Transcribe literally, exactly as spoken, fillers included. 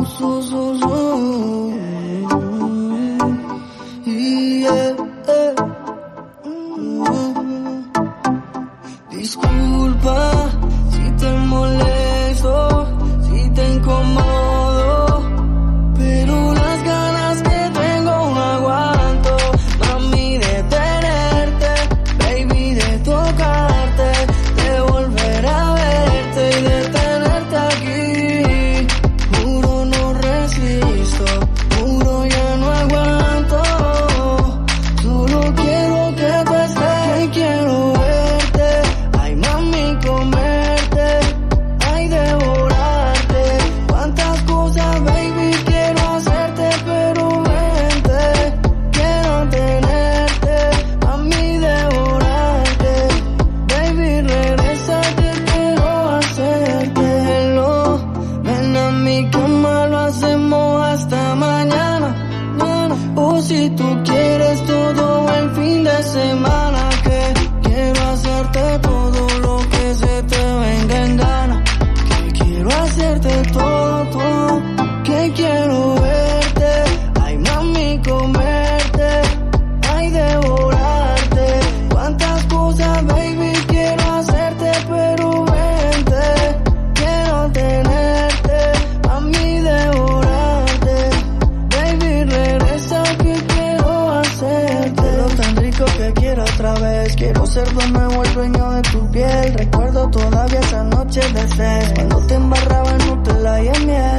su, su, su. Yeah, yeah. Mm. Disculpa si te molesto, si te incomodo, pero las ganas que tengo no aguanto, mami, de tenerte, baby, de tocarte, de volver a verte y de tenerte aquí. Juro no resisto, juro ya no aguanto, solo quiero que tú estés, que quiero verte, ay mami, comerte, ay devorarte, cuántas cosas baby quiero hacerte, pero vente, quiero tenerte, mami, devorarte, baby regresa que quiero hacerte. Hello, ven a mi cama, lo hacemos hasta mañana, mañana. O si tú quieres todo el fin de semana, que quiero hacerte todo lo que se te venga en gana, que quiero hacerte todo, todo, que quiero verte, ay mami, comerte, ay devorarte, cuántas cosas baby quiero hacerte, pero vente, quiero tenerte, mami, devorarte, baby regresa que quiero hacerte. Lo tan rico que quiero otra vez, quiero ser de nuevo el dueño de tu piel. Recuerdo todavía esa noche de sed, cuando te embarraba en Nutella y en miel.